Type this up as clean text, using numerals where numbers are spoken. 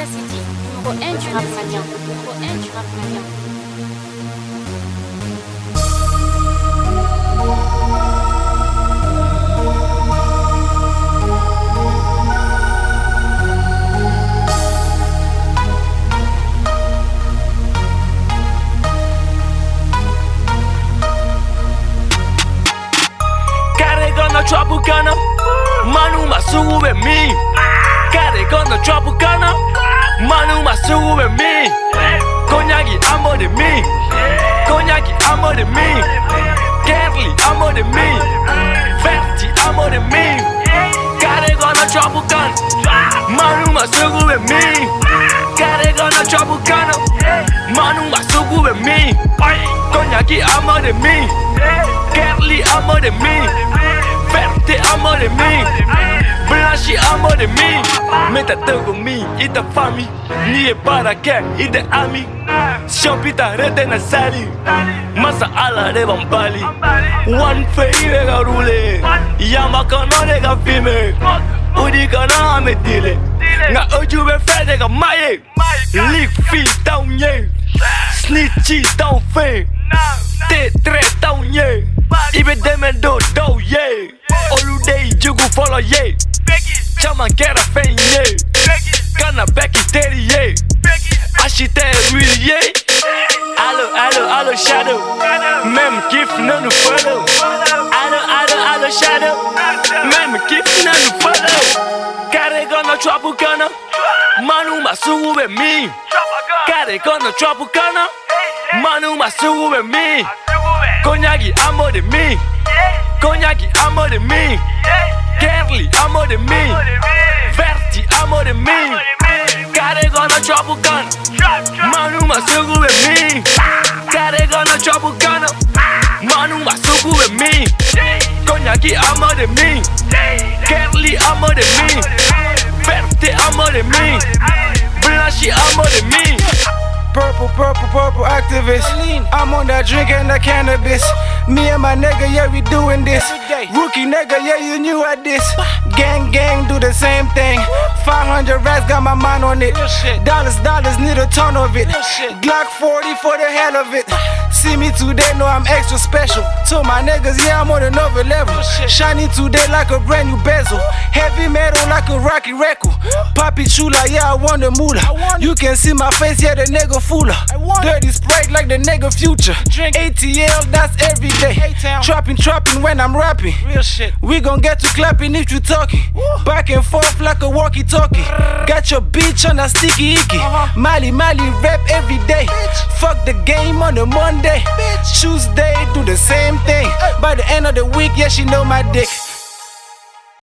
City, numéro 1 du rap malien. Numéro 1 du rap malien. Tropicana, Manu masube mi. Carregando Tropicana, Manu masube mi. Cognacchi amo de mi, Cognacchi amo de mi, Kerli amo de mi, Verti amo de mi. Carregando Tropicana, Manu masube mi. Carregando Tropicana, Manu masube mi. Cognacchi amo de mi, Kerli amo de mi. Verte amo de mí, Blanchi amo de mí. Métate conmigo y ta famille, ni para qué y de ami. Champita rete na sali, masa ala de bambali. One fei vega roule, yama kono de ga filme. Udi kono ame dile, nga oju be fe de ga maye. Lick fi down ye, snitchy down fe. T3 down ye, ibe demendo do ye. Holiday jugu follow ye, chama kera fen ye. Kana beki teri ye, ashite real ye. Allo shadow, même kiff no nous follow. Allo shadow, même kiff no nous follow. Carregando Tropicana, Manu masube mi. Carregando Tropicana, Manu masube mi. Cognacchi amo de mi, Cognacchi amo de mi, Kerli amo de mi, Verti amo de mi. Carregando Tropicana, Manu masube mi. Carregando Tropicana, Manu masube mi. Cognacchi amo de mi, Kerli amo de mi, Verti amo de mi, Blanchi amo de mi. Purple activist. I'm on that drink and that cannabis. Me and my nigga, yeah, we doing this. Rookie nigga, yeah, you knew at this. Gang, do the same thing. 500 rats, got my mind on it. Dollars, need a ton of it. Glock 40 for the hell of it. See me today, know I'm extra special. Told my niggas, yeah, I'm on another level. Shiny today like a brand new bezel. Heavy metal like a Rocky record. Papi chula, yeah, I want the moolah. You can see my face, yeah, the nigga fooler. Dirty Sprite like the nigga Future. ATL, that's every day. Trapping when I'm rapping. Real shit. We gon' get to clapping if you talking. Back and forth like a walkie-talkie. Got your bitch on a sticky icky. Mali rap every day. Fuck the game on a Monday. Tuesday, do the same thing. By the end of the week, yeah, she know my dick.